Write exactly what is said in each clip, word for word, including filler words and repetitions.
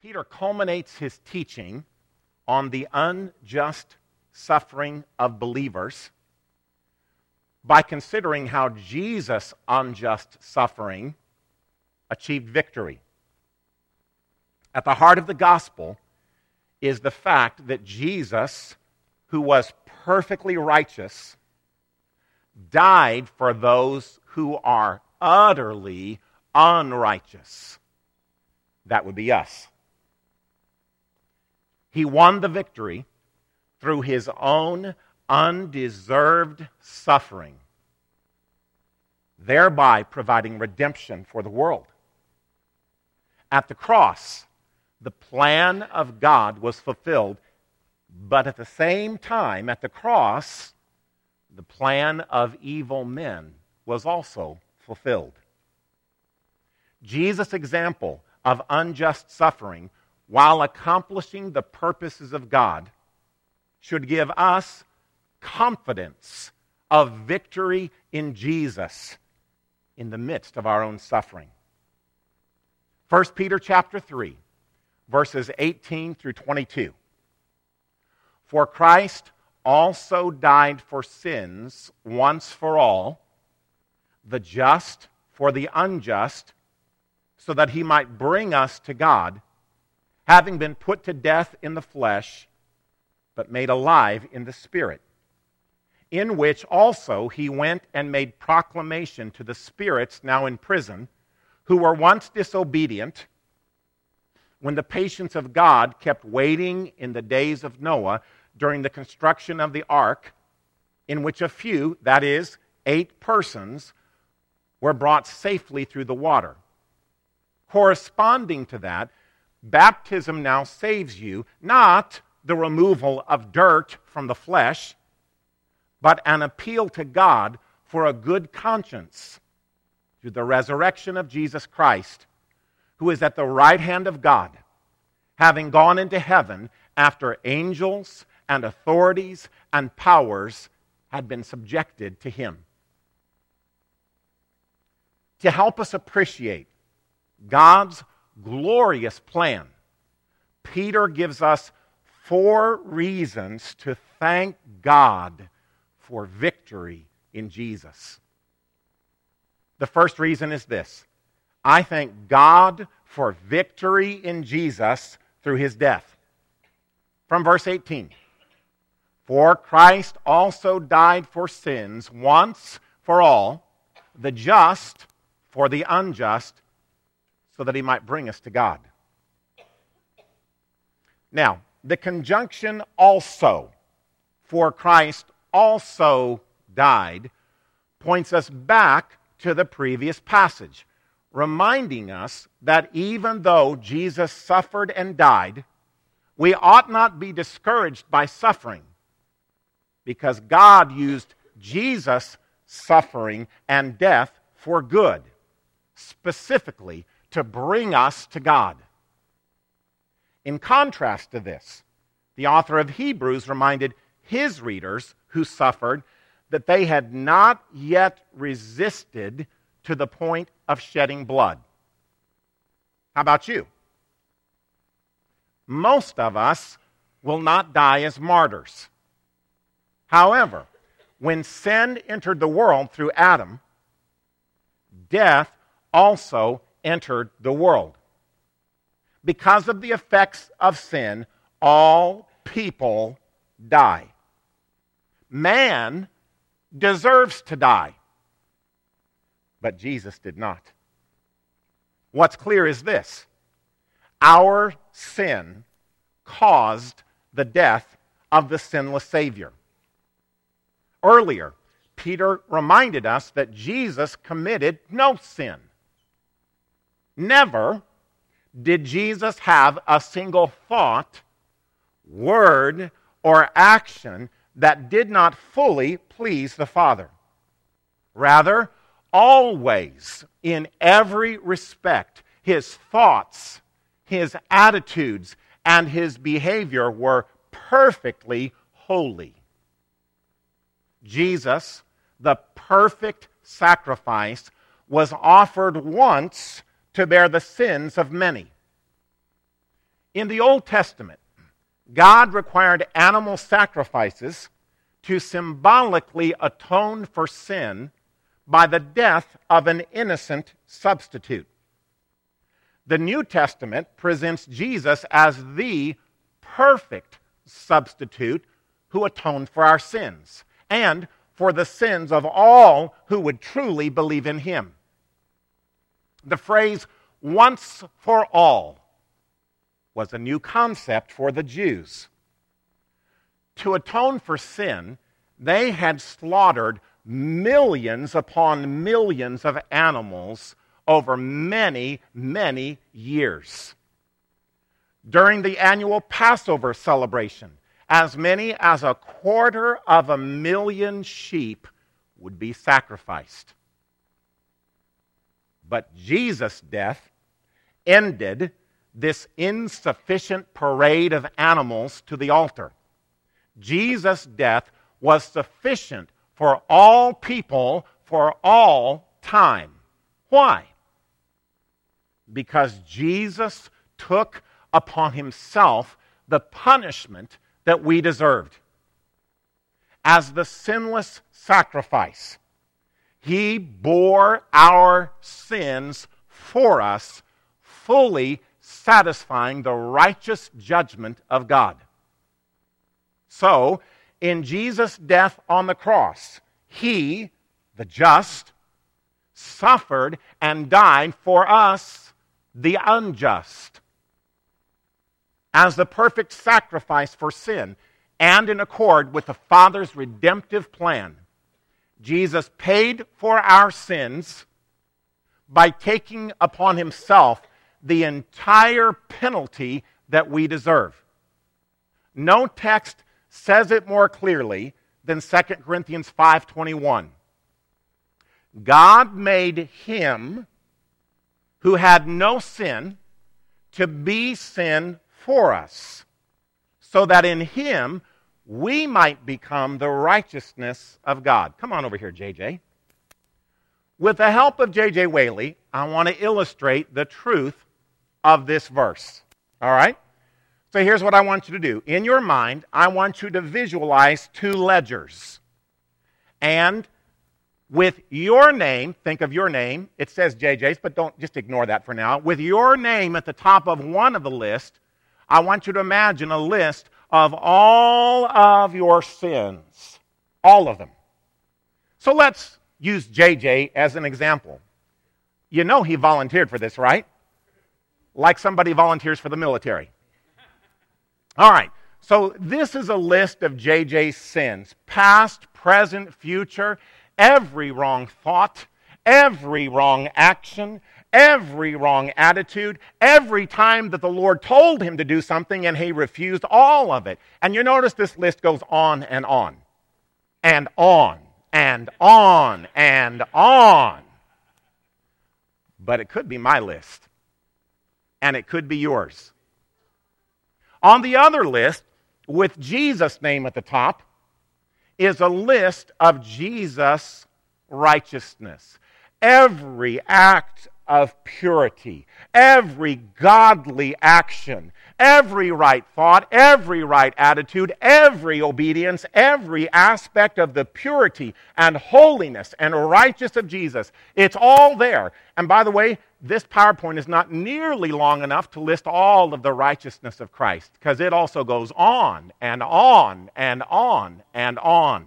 Peter culminates his teaching on the unjust suffering of believers by considering how Jesus' unjust suffering achieved victory. At the heart of the gospel is the fact that Jesus, who was perfectly righteous, died for those who are utterly unrighteous. That would be us. He won the victory through his own undeserved suffering, thereby providing redemption for the world. At the cross, the plan of God was fulfilled, but at the same time, at the cross, the plan of evil men was also fulfilled. Jesus' example of unjust suffering, while accomplishing the purposes of God, should give us confidence of victory in Jesus in the midst of our own suffering. First Peter chapter three, verses eighteen through twenty-two. For Christ also died for sins once for all, the just for the unjust, so that he might bring us to God, having been put to death in the flesh, but made alive in the Spirit, in which also he went and made proclamation to the spirits now in prison, who were once disobedient, when the patience of God kept waiting in the days of Noah during the construction of the ark, in which a few, that is, eight persons, were brought safely through the water. Corresponding to that, baptism now saves you, not the removal of dirt from the flesh, but an appeal to God for a good conscience through the resurrection of Jesus Christ, who is at the right hand of God, having gone into heaven after angels and authorities and powers had been subjected to him. To help us appreciate God's glorious plan, Peter gives us four reasons to thank God for victory in Jesus. The first reason is this: I thank God for victory in Jesus through his death. From verse eighteen, for Christ also died for sins once for all, the just for the unjust, so that he might bring us to God. Now, the conjunction also, for Christ also died, points us back to the previous passage, reminding us that even though Jesus suffered and died, we ought not be discouraged by suffering, because God used Jesus' suffering and death for good, specifically to bring us to God. In contrast to this, the author of Hebrews reminded his readers who suffered that they had not yet resisted to the point of shedding blood. How about you? Most of us will not die as martyrs. However, when sin entered the world through Adam, death also entered the world. Because of the effects of sin, all people die. Man deserves to die, but Jesus did not. What's clear is this: our sin caused the death of the sinless Savior. Earlier, Peter reminded us that Jesus committed no sin. Never did Jesus have a single thought, word, or action that did not fully please the Father. Rather, always, in every respect, his thoughts, his attitudes, and his behavior were perfectly holy. Jesus, the perfect sacrifice, was offered once to bear the sins of many. In the Old Testament, God required animal sacrifices to symbolically atone for sin by the death of an innocent substitute. The New Testament presents Jesus as the perfect substitute who atoned for our sins and for the sins of all who would truly believe in him. The phrase once for all was a new concept for the Jews. To atone for sin, they had slaughtered millions upon millions of animals over many, many years. During the annual Passover celebration, as many as a quarter of a million sheep would be sacrificed. But Jesus' death ended this insufficient parade of animals to the altar. Jesus' death was sufficient for all people for all time. Why? Because Jesus took upon himself the punishment that we deserved. As the sinless sacrifice, he bore our sins for us, fully satisfying the righteous judgment of God. So, in Jesus' death on the cross, he, the just, suffered and died for us, the unjust. As the perfect sacrifice for sin, and in accord with the Father's redemptive plan, Jesus paid for our sins by taking upon himself the entire penalty that we deserve. No text says it more clearly than Second Corinthians five twenty-one. God made him who had no sin to be sin for us, so that in him we might become the righteousness of God. Come on over here, J J. With the help of J J Whaley, I want to illustrate the truth of this verse. All right? So here's what I want you to do. In your mind, I want you to visualize two ledgers. And with your name, think of your name. It says J J's, but don't just ignore that for now. With your name at the top of one of the list, I want you to imagine a list of all of your sins. All of them. So let's use J J as an example. You know he volunteered for this, right? Like somebody volunteers for the military. All right, so this is a list of J J's sins. Past, present, future, every wrong thought, every wrong action, every wrong attitude, every time that the Lord told him to do something and he refused, all of it. And you notice this list goes on and on, and on, and on, and on. But it could be my list, and it could be yours. On the other list, with Jesus' name at the top, is a list of Jesus' righteousness. Every act of purity, every godly action, every right thought, every right attitude, every obedience, every aspect of the purity and holiness and righteousness of Jesus. It's all there. And by the way, this PowerPoint is not nearly long enough to list all of the righteousness of Christ, because it also goes on and on and on and on.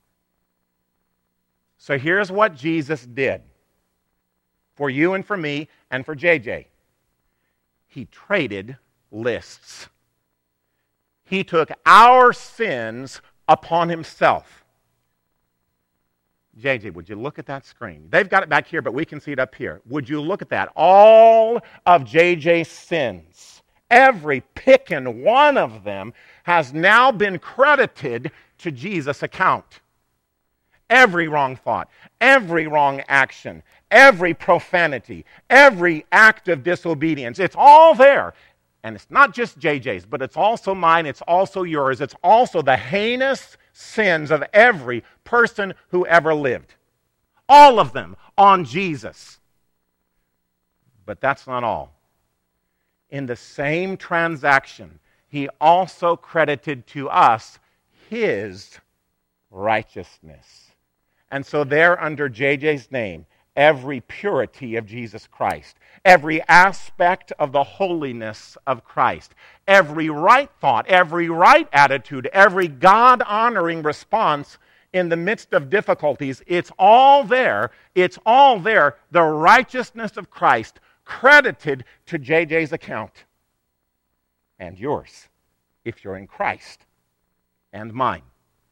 So here's what Jesus did for you and for me and for J J. He traded lists. He took our sins upon himself. J J, would you look at that screen? They've got it back here, but we can see it up here. Would you look at that? All of J J's sins, every pick and one of them, has now been credited to Jesus' account. Every wrong thought, every wrong action, every profanity, every act of disobedience, it's all there. And it's not just J J's, but it's also mine, it's also yours, it's also the heinous sins of every person who ever lived. All of them on Jesus. But that's not all. in the same transaction, he also credited to us his righteousness. And so there under J J's name, every purity of Jesus Christ, every aspect of the holiness of Christ, every right thought, every right attitude, every God-honoring response in the midst of difficulties, it's all there. It's all there. The righteousness of Christ credited to J J's account. And yours, if you're in Christ, and mine.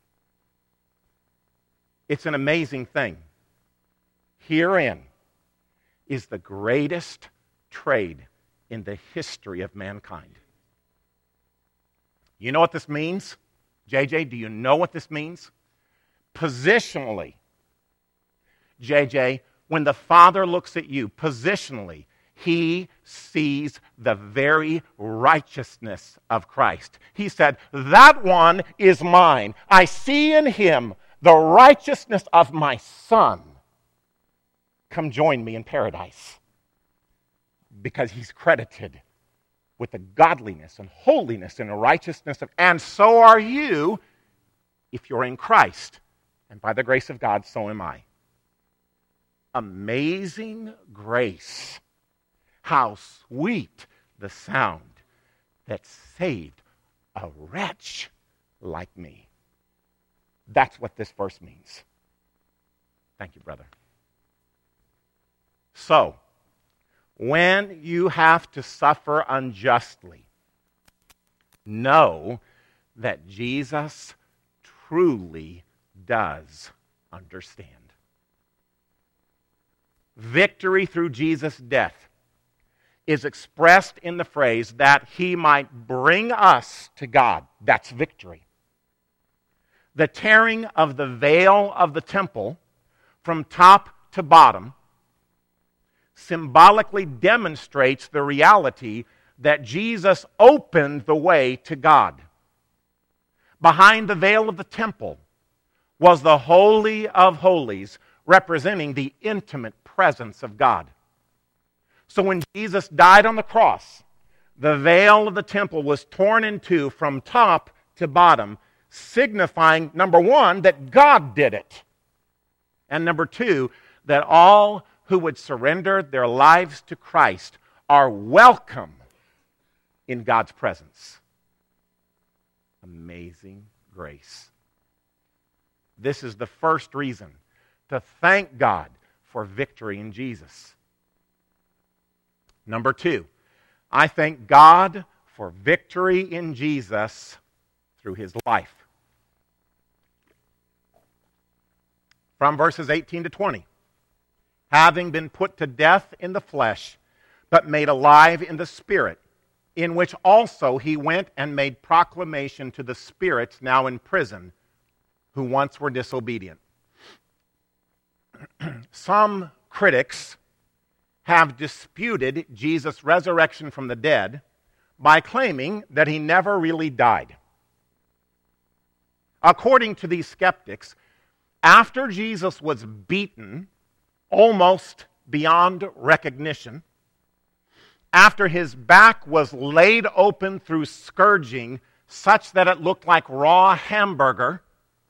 It's an amazing thing. Herein is the greatest trade in the history of mankind. You know what this means? J J, do you know what this means? Positionally, J J, when the Father looks at you, positionally, he sees the very righteousness of Christ. He said, that one is mine. I see in him the righteousness of my Son. Come join me in paradise. Because he's credited with the godliness and holiness and righteousness of, and so are you if you're in Christ. And by the grace of God, so am I. Amazing grace. How sweet the sound that saved a wretch like me. That's what this verse means. Thank you, brother. So, when you have to suffer unjustly, know that Jesus truly does understand. Victory through Jesus' death is expressed in the phrase that he might bring us to God. That's victory. The tearing of the veil of the temple from top to bottom symbolically demonstrates the reality that Jesus opened the way to God. Behind the veil of the temple was the Holy of Holies, representing the intimate presence of God. So when Jesus died on the cross, the veil of the temple was torn in two from top to bottom, signifying, number one, that God did it. And number two, that all who would surrender their lives to Christ are welcome in God's presence. Amazing grace. This is the first reason to thank God for victory in Jesus. Number two, I thank God for victory in Jesus through his life. From verses eighteen to twenty. Having been put to death in the flesh, but made alive in the Spirit, in which also he went and made proclamation to the spirits now in prison, who once were disobedient. Some critics have disputed Jesus' resurrection from the dead by claiming that he never really died. According to these skeptics, after Jesus was beaten almost beyond recognition, after his back was laid open through scourging such that it looked like raw hamburger,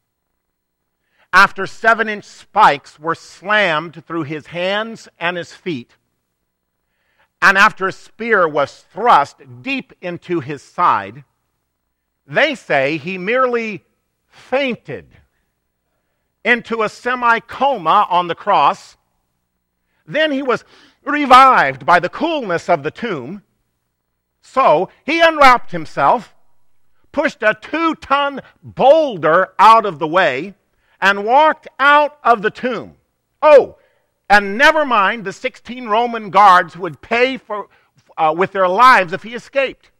after seven-inch spikes were slammed through his hands and his feet, and after a spear was thrust deep into his side, they say he merely fainted into a semi-coma on the cross. Then he was revived by the coolness of the tomb. So he unwrapped himself, pushed a two-ton boulder out of the way, and walked out of the tomb. Oh, and never mind the sixteen Roman guards who would pay for uh, with their lives if he escaped.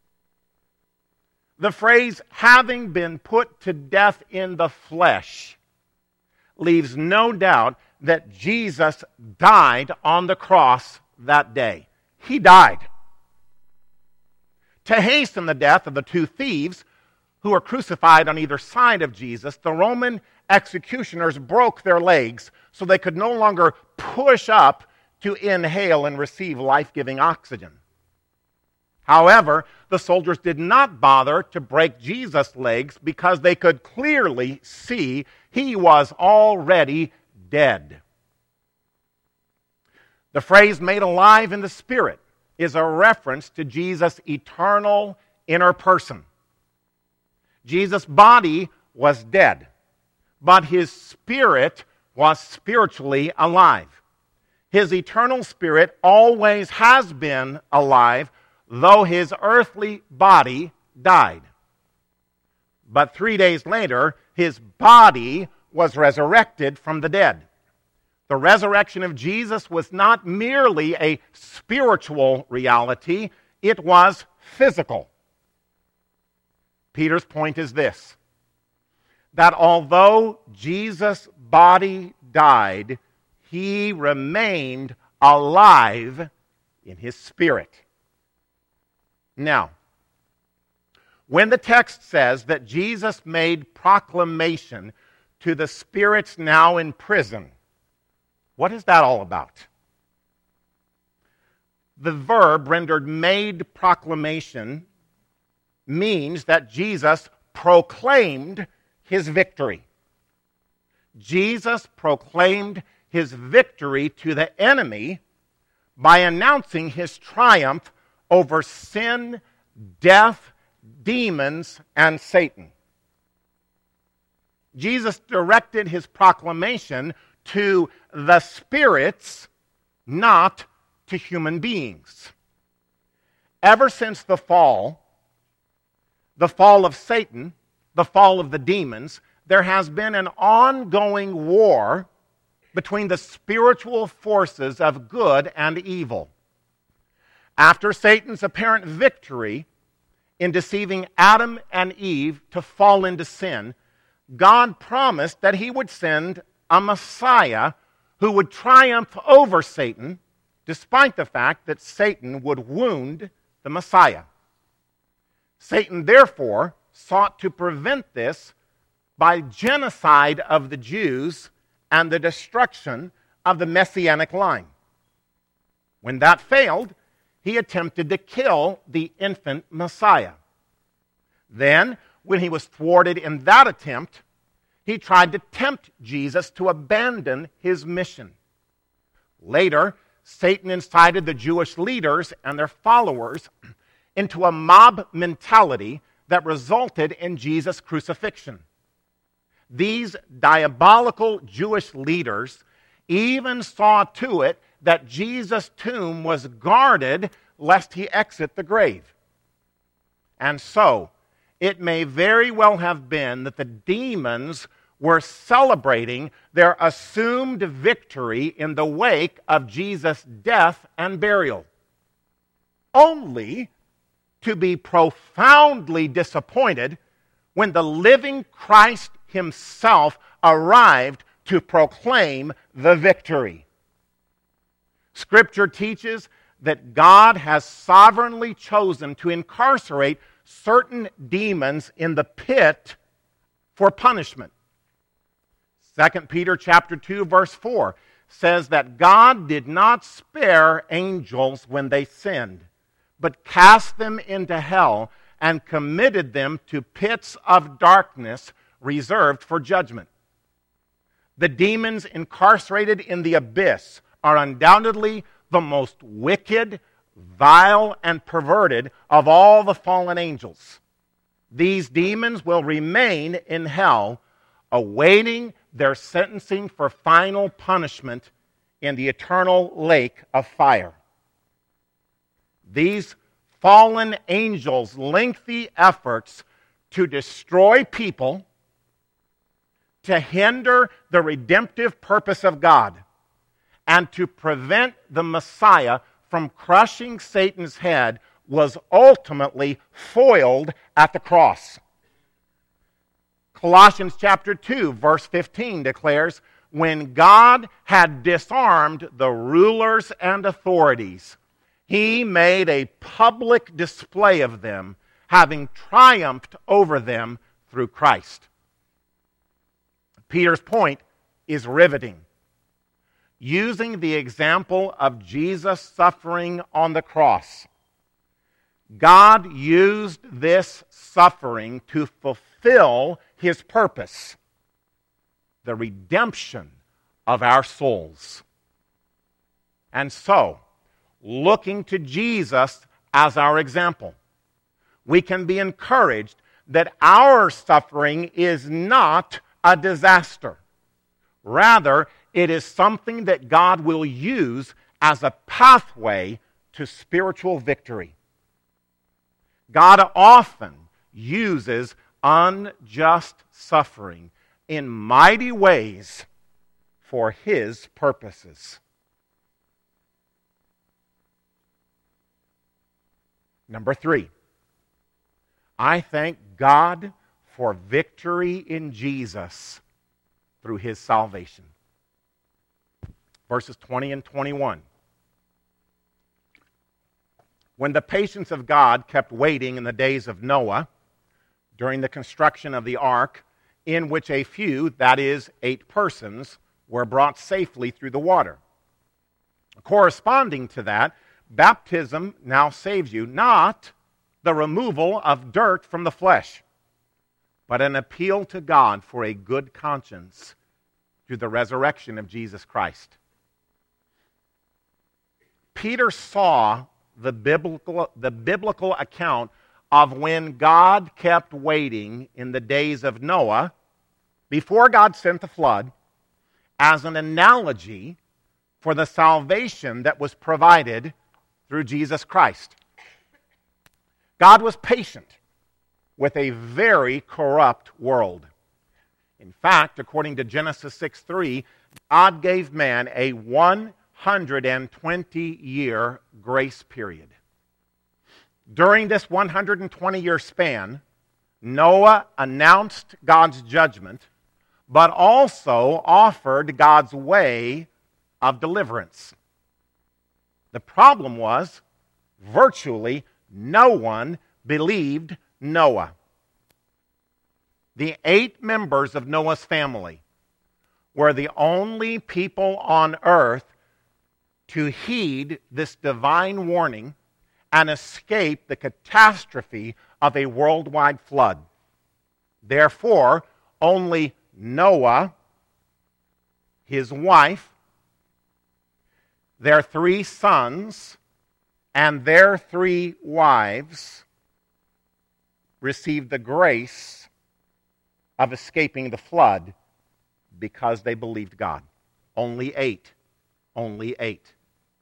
The phrase, having been put to death in the flesh, leaves no doubt that Jesus died on the cross that day. He died. To hasten the death of the two thieves who were crucified on either side of Jesus, the Roman executioners broke their legs so they could no longer push up to inhale and receive life-giving oxygen. However, the soldiers did not bother to break Jesus' legs because they could clearly see he was already dead. The phrase "made alive in the Spirit" is a reference to Jesus' eternal inner person. Jesus' body was dead, but his spirit was spiritually alive. His eternal spirit always has been alive, though his earthly body died. But three days later, his body was resurrected from the dead. The resurrection of Jesus was not merely a spiritual reality, it was physical. Peter's point is this: that although Jesus' body died, he remained alive in his spirit. Now, when the text says that Jesus made proclamation to the spirits now in prison, what is that all about? The verb rendered "made proclamation" means that Jesus proclaimed his victory. Jesus proclaimed his victory to the enemy by announcing his triumph over sin, death, demons, and Satan. Jesus directed his proclamation to the spirits, not to human beings. Ever since the fall, the fall of Satan, the fall of the demons, there has been an ongoing war between the spiritual forces of good and evil. After Satan's apparent victory in deceiving Adam and Eve to fall into sin, God promised that he would send a Messiah who would triumph over Satan, despite the fact that Satan would wound the Messiah. Satan, therefore, sought to prevent this by genocide of the Jews and the destruction of the Messianic line. When that failed, he attempted to kill the infant Messiah. Then, when he was thwarted in that attempt, he tried to tempt Jesus to abandon his mission. Later, Satan incited the Jewish leaders and their followers into a mob mentality that resulted in Jesus' crucifixion. These diabolical Jewish leaders even saw to it that Jesus' tomb was guarded lest he exit the grave. And so, it may very well have been that the demons were celebrating their assumed victory in the wake of Jesus' death and burial, only to be profoundly disappointed when the living Christ himself arrived to proclaim the victory. Scripture teaches that God has sovereignly chosen to incarcerate certain demons in the pit for punishment. Second Peter chapter two, verse four says that God did not spare angels when they sinned, but cast them into hell and committed them to pits of darkness reserved for judgment. The demons incarcerated in the abyss are undoubtedly the most wicked, vile, and perverted of all the fallen angels. These demons will remain in hell, awaiting their sentencing for final punishment in the eternal lake of fire. These fallen angels' lengthy efforts to destroy people, to hinder the redemptive purpose of God, and to prevent the Messiah from crushing Satan's head was ultimately foiled at the cross. Colossians chapter two, verse fifteen declares, when God had disarmed the rulers and authorities, he made a public display of them, having triumphed over them through Christ. Peter's point is riveting. Using the example of Jesus' suffering on the cross, God used this suffering to fulfill His purpose, the redemption of our souls. And so, looking to Jesus as our example, we can be encouraged that our suffering is not a disaster. Rather, it is something that God will use as a pathway to spiritual victory. God often uses unjust suffering in mighty ways for His purposes. Number three, I thank God for victory in Jesus through His salvation. Verses twenty and twenty-one. When the patience of God kept waiting in the days of Noah, during the construction of the ark, in which a few, that is, eight persons, were brought safely through the water. Corresponding to that, baptism now saves you, not the removal of dirt from the flesh, but an appeal to God for a good conscience through the resurrection of Jesus Christ. Peter saw the biblical, the biblical account of when God kept waiting in the days of Noah, before God sent the flood, as an analogy for the salvation that was provided through Jesus Christ. God was patient with a very corrupt world. In fact, according to Genesis six three, God gave man a one hundred twenty year grace period. During this one hundred twenty year span, Noah announced God's judgment, but also offered God's way of deliverance. The problem was, virtually no one believed Noah. The eight members of Noah's family were the only people on earth to heed this divine warning and escape the catastrophe of a worldwide flood. Therefore, only Noah, his wife, their three sons, and their three wives received the grace of escaping the flood because they believed God. Only eight. Only eight.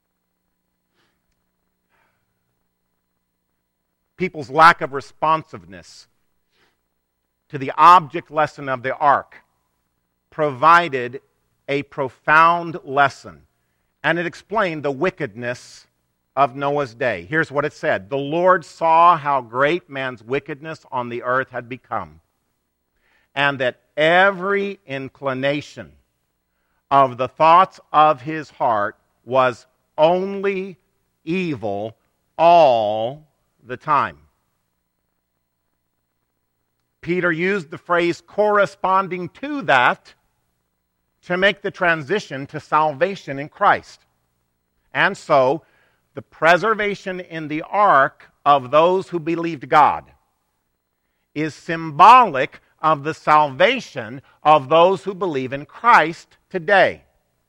People's lack of responsiveness to the object lesson of the ark provided a profound lesson, and it explained the wickedness of Noah's day. Here's what it said: "The Lord saw how great man's wickedness on the earth had become, and that every inclination of the thoughts of his heart was only evil all the time." Peter used the phrase corresponding to that to make the transition to salvation in Christ. And so, the preservation in the ark of those who believed God is symbolic of the salvation of those who believe in Christ today.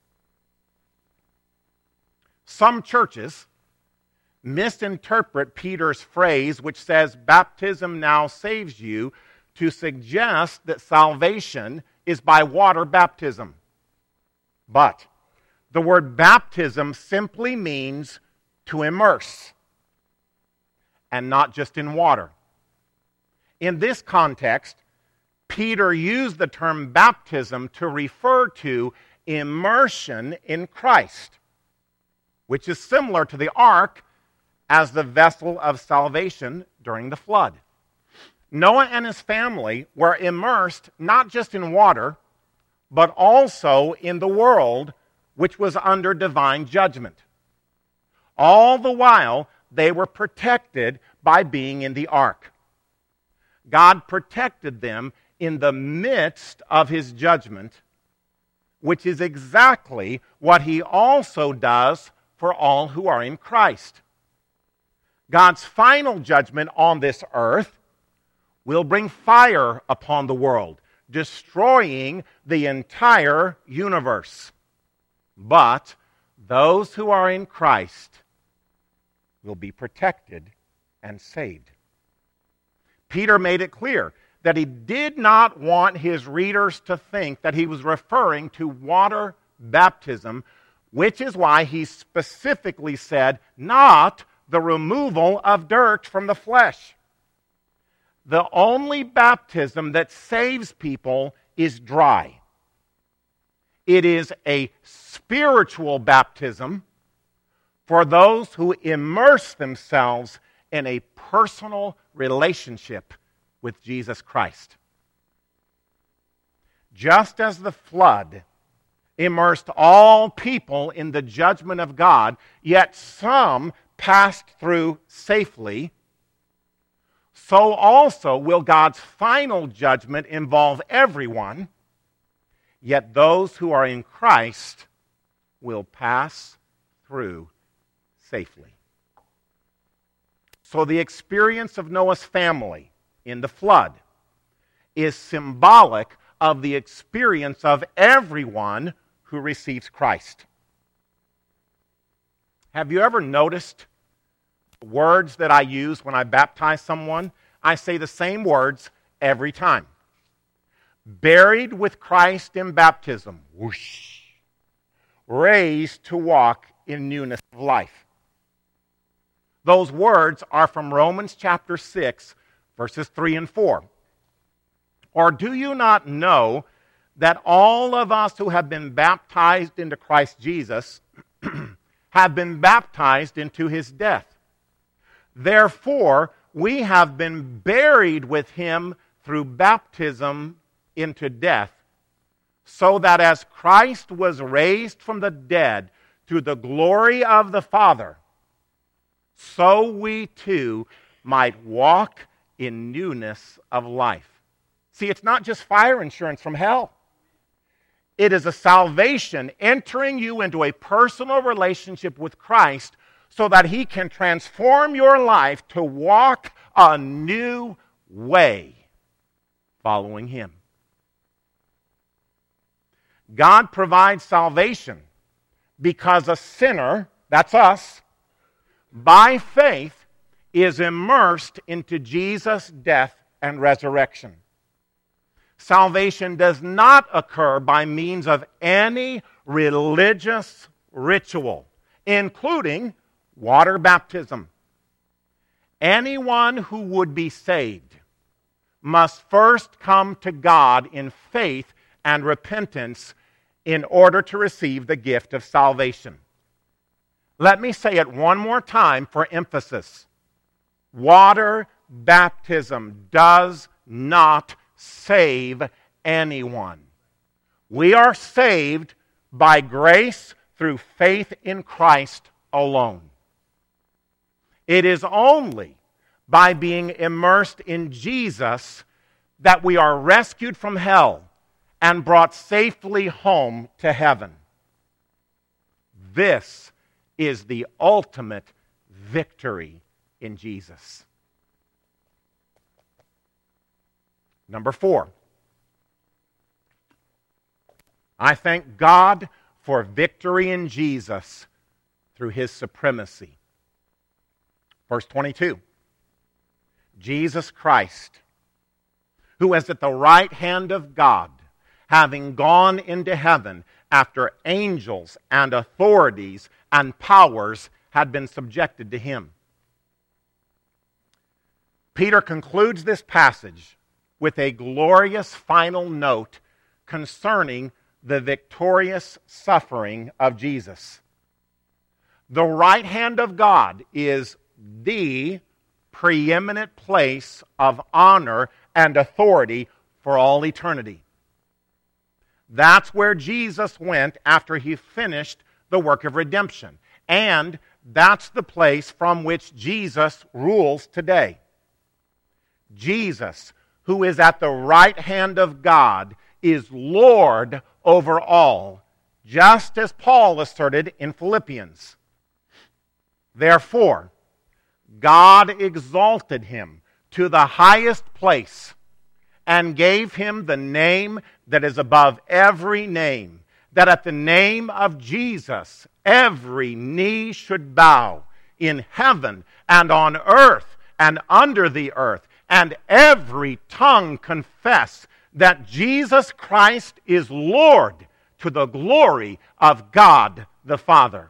Some churches misinterpret Peter's phrase, which says, "Baptism now saves you," to suggest that salvation is by water baptism. But the word baptism simply means to immerse, and not just in water. In this context, Peter used the term baptism to refer to immersion in Christ, which is similar to the ark as the vessel of salvation during the flood. Noah and his family were immersed not just in water, but also in the world, which was under divine judgment. All the while, they were protected by being in the ark. God protected them in the midst of His judgment, which is exactly what He also does for all who are in Christ. God's final judgment on this earth will bring fire upon the world, destroying the entire universe. But those who are in Christ will be protected and saved. Peter made it clear that he did not want his readers to think that he was referring to water baptism, which is why he specifically said, not the removal of dirt from the flesh. The only baptism that saves people is dry. It is a spiritual baptism for those who immerse themselves in a personal relationship with Jesus Christ. Just as the flood immersed all people in the judgment of God, yet some passed through safely, so also will God's final judgment involve everyone, yet those who are in Christ will pass through safely. So the experience of Noah's family in the flood is symbolic of the experience of everyone who receives Christ. Have you ever noticed words that I use when I baptize someone? I say the same words every time. Buried with Christ in baptism, whoosh. Raised to walk in newness of life. Those words are from Romans chapter six, verses three and four. Or do you not know that all of us who have been baptized into Christ Jesus have been baptized into his death? Therefore, we have been buried with him through baptism into death, so that as Christ was raised from the dead through the glory of the Father, so we too might walk in newness of life. See, it's not just fire insurance from hell. It is a salvation entering you into a personal relationship with Christ so that he can transform your life to walk a new way following him. God provides salvation because a sinner, that's us, by faith is immersed into Jesus' death and resurrection. Salvation does not occur by means of any religious ritual, including water baptism. Anyone who would be saved must first come to God in faith and repentance in order to receive the gift of salvation. Let me say it one more time for emphasis. Water baptism does not save anyone. We are saved by grace through faith in Christ alone. It is only by being immersed in Jesus that we are rescued from hell and brought safely home to heaven. This is the ultimate victory in Jesus. Number four, I thank God for victory in Jesus through his supremacy. Verse twenty-two, Jesus Christ, who is at the right hand of God, having gone into heaven after angels and authorities and powers had been subjected to him. Peter concludes this passage with a glorious final note concerning the victorious suffering of Jesus. The right hand of God is the preeminent place of honor and authority for all eternity. That's where Jesus went after he finished the work of redemption. And that's the place from which Jesus rules today. Jesus, who is at the right hand of God, is Lord over all, just as Paul asserted in Philippians. Therefore, God exalted him to the highest place and gave him the name that is above every name, that at the name of Jesus every knee should bow in heaven and on earth and under the earth, and every tongue confess that Jesus Christ is Lord, to the glory of God the Father.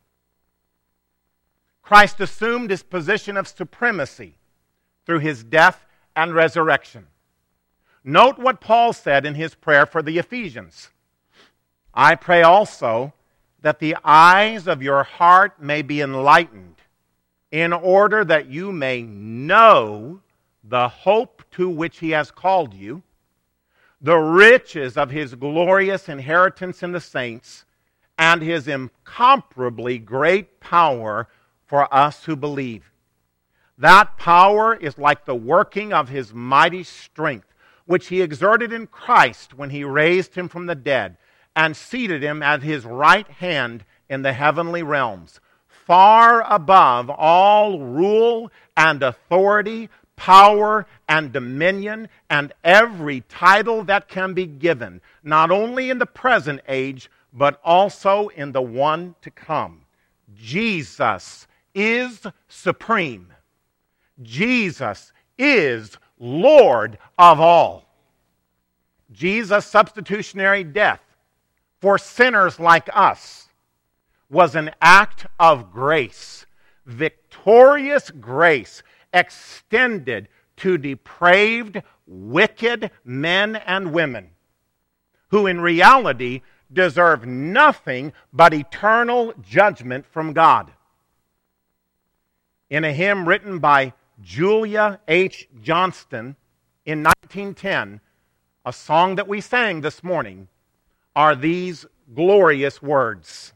Christ assumed his position of supremacy through his death and resurrection. Note what Paul said in his prayer for the Ephesians. I pray also that the eyes of your heart may be enlightened, in order that you may know the hope to which he has called you, the riches of his glorious inheritance in the saints, and his incomparably great power for us who believe. That power is like the working of his mighty strength, which he exerted in Christ when he raised him from the dead and seated him at his right hand in the heavenly realms, far above all rule and authority, power and dominion, and every title that can be given, not only in the present age, but also in the one to come. Jesus is supreme. Jesus is Lord of all. Jesus' substitutionary death for sinners like us was an act of grace, victorious grace, extended to depraved, wicked men and women who in reality deserve nothing but eternal judgment from God. In a hymn written by Julia H. Johnston in nineteen ten, a song that we sang this morning, are these glorious words.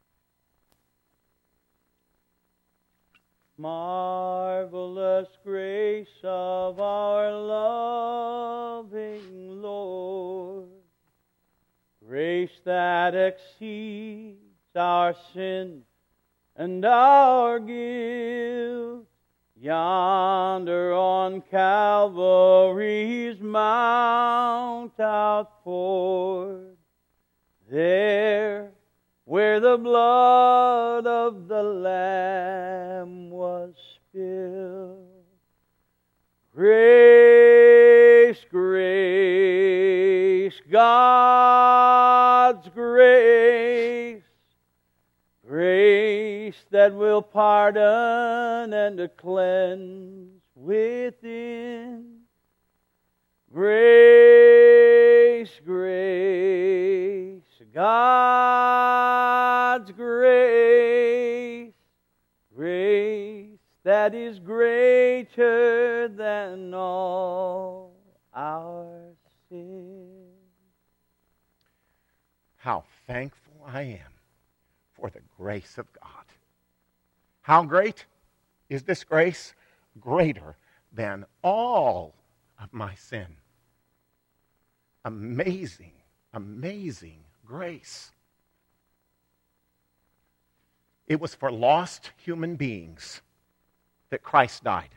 Marvelous grace of our loving Lord, grace that exceeds our sin and our guilt, yonder on Calvary's mount outpoured, there where the blood of the Lamb was spilled. Grace, grace, God's grace, grace that will pardon and to cleanse within. Grace, grace, God's grace, grace that is greater than all our sin. How thankful I am for the grace of God. How great is this grace? Greater than all of my sin. Amazing, amazing grace. It was for lost human beings that Christ died.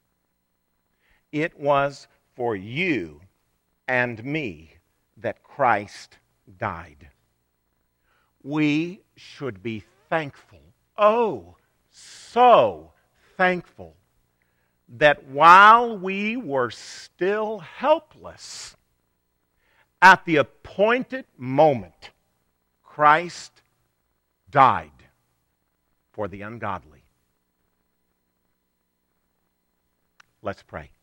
It was for you and me that Christ died. We should be thankful, oh, so thankful, that while we were still helpless, at the appointed moment, Christ died for the ungodly. Let's pray.